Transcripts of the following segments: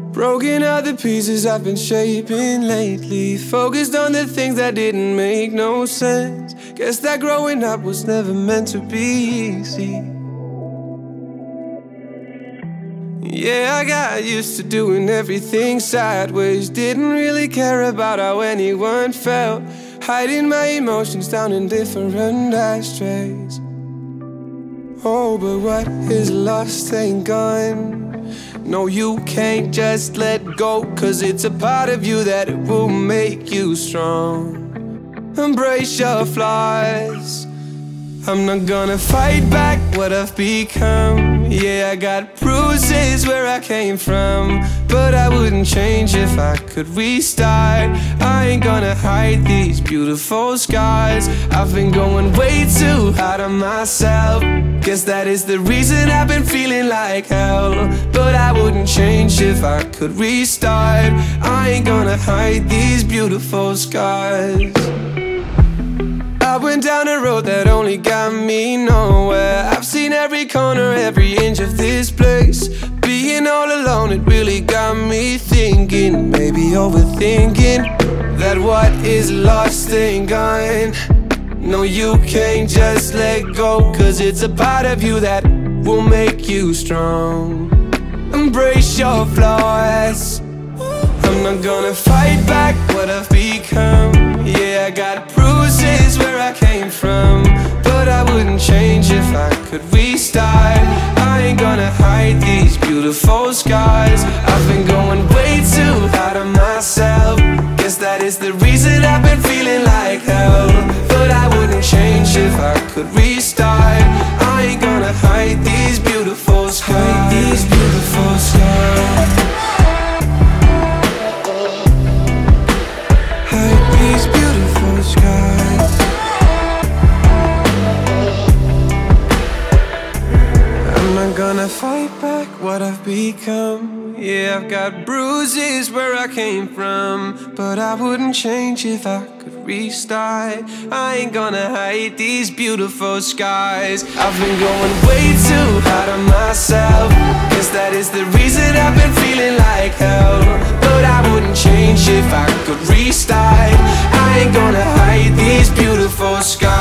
Broken out the pieces I've been shaping lately. Focused on the things that didn't make no sense. Guess that growing up was never meant to be easy. Yeah, I got used to doing everything sideways. Didn't really care about how anyone felt. Hiding my emotions down in different ashtrays. Oh, but what is lost ain't gone. No, you can't just let go, 'cause it's a part of you that it will make you strong. Embrace your flaws. I'm not gonna fight back what I've become. Yeah, I got bruises where I came from, but I wouldn't change if I could restart. I ain't gonna hide these beautiful scars. I've been going way too hard on myself. Guess that is the reason I've been feeling like hell. But I wouldn't change if I could restart. I ain't gonna hide these beautiful scars. I went down a road that only got me nowhere. I've seen every corner, every inch of this place. Being all alone, it really got me thinking, maybe overthinking, that what is lost ain't gone. No, you can't just let go, 'cause it's a part of you that will make you strong. Embrace your flaws. I'm not gonna fight back what I've become. Yeah, I got bruises where I came from, but I wouldn't change if I could restart. I ain't gonna hide these beautiful scars. I've been going way too hard on myself. Guess that is the reason I've been feeling like hell. But I wouldn't change if I could restart. I ain't gonna hide these beautiful scars. Hide these beautiful scars. These beautiful skies. I'm not gonna fight back what I've become. Yeah, I've got bruises where I came from, but I wouldn't change if I could restart. I ain't gonna hide these beautiful skies. I've been going way too hard on myself. Guess that is the reason I've been feeling like hell. But I wouldn't change if I could restart. I ain't gonna hide these beautiful scars.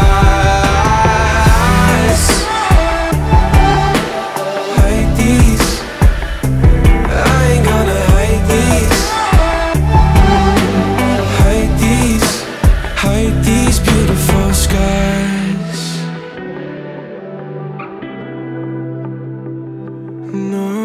Hide these. I ain't gonna hide these. Hide these. Hide these beautiful scars. No.